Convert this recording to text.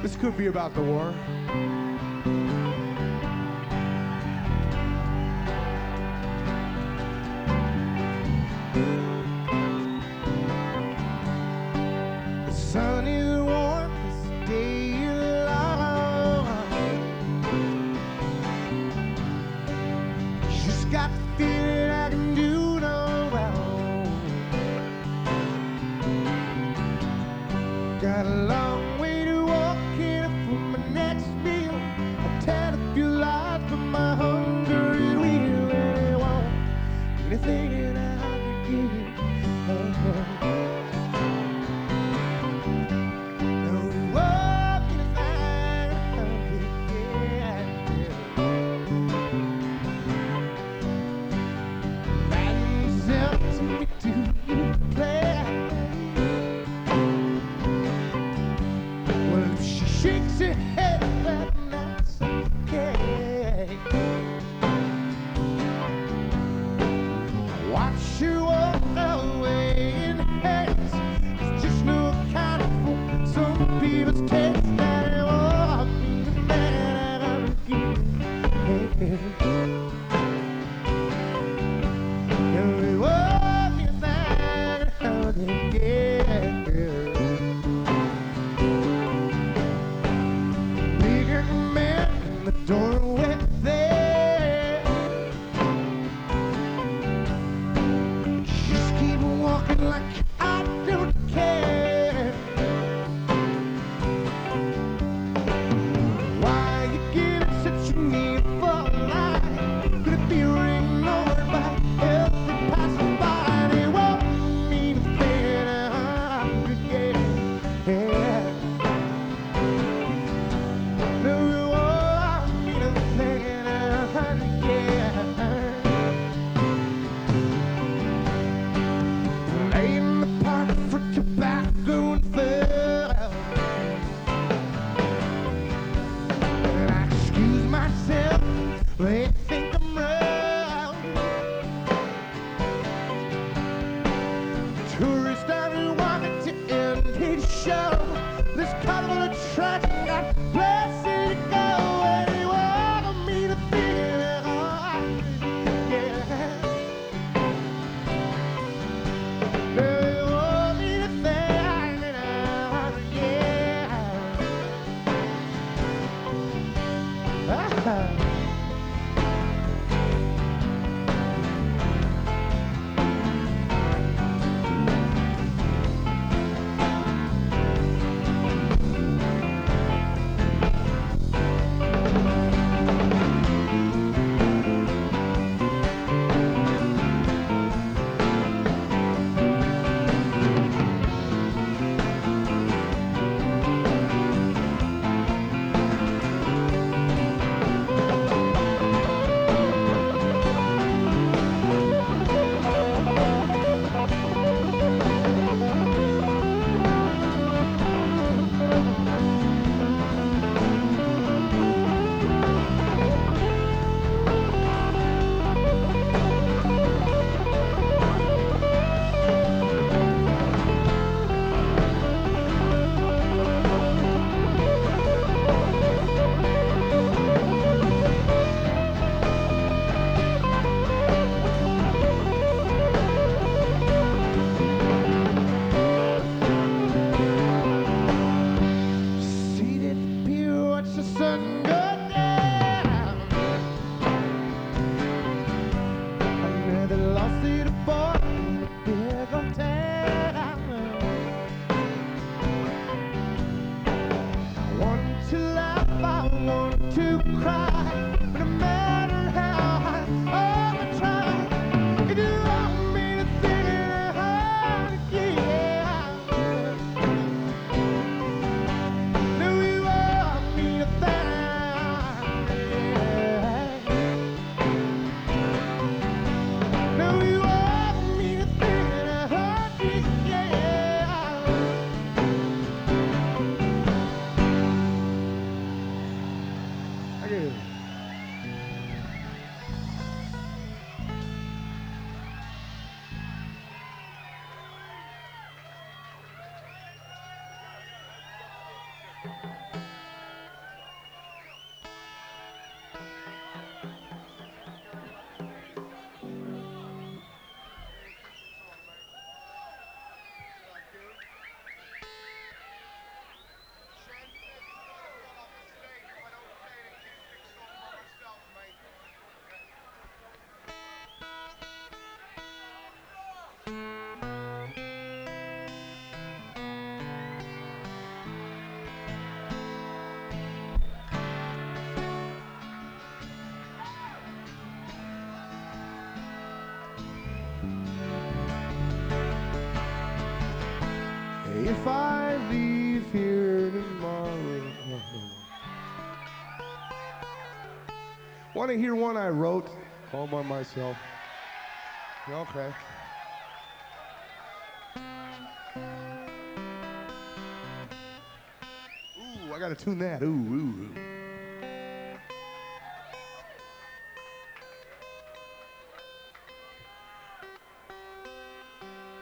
This could be about the war. The sun is warm, this day is long. Just got the feeling I can do no wrong. Got a long way to walk here for my next meal. I'll tell a few lies, but my hunger is real, and it won't be anything that I could give you. No, it won't be anything I could give. Madden's up to me to play. Well, if she shakes her head, then that's okay. Watch her walk away in haste. It's just no kind of fool. Some people's taste that it won't be the man I give. No, it won't be the man I give. Bigger man in the doorway there. Just keep walking like I don't care. Why you giving such a meaningful lie? Could it be ignored by every passerby? It won't mean a thing I could get. Yeah. No, it won't mean a thing I could get. Lay in the park for tobacco and fur. And I excuse myself, they think I'm wrong. Tourist I didn't want it to end his show. This carnival attraction got places to go, and it won't mean a thing at all. Yeah. No, it won't mean a thing at all. Yeah. If I leave here tomorrow. Want to hear one I wrote all by myself? Okay. Ooh, I gotta tune that. Ooh, ooh, ooh.